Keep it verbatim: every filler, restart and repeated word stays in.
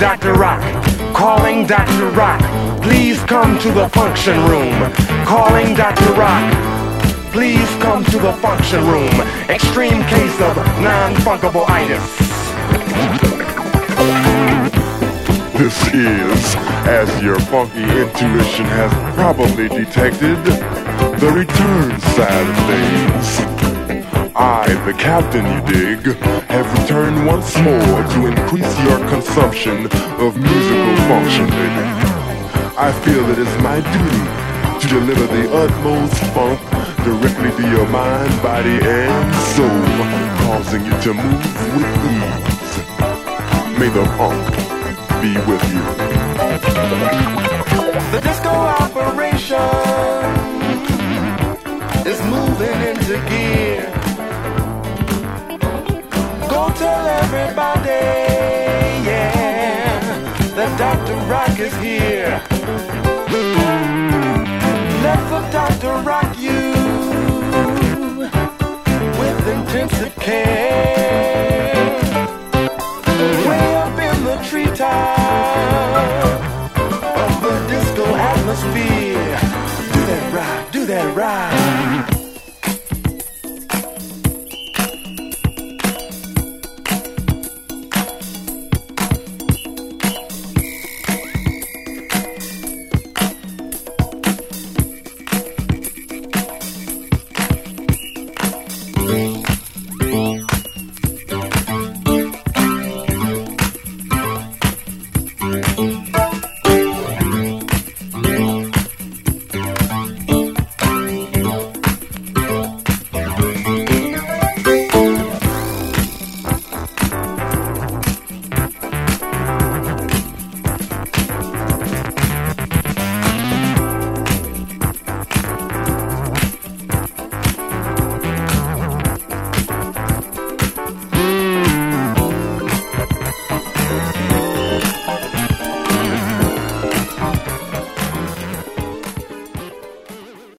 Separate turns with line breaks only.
Doctor Rock, calling Doctor Rock. Please come to the function room. Calling Doctor Rock. Please come to the function room. Extreme case of non-funkable-itis.
This is, as your funky intuition has probably detected, the return side of things. I, the captain, you dig, have returned once more to increase your consumption of musical functioning. I feel it is my duty to deliver the utmost funk directly to your mind, body, and soul, causing you to move with ease. May the funk be with you.
The disco operation is moving into gear. Go tell everybody, yeah, that Doctor Rock is here. Let the doctor rock you with intensive care.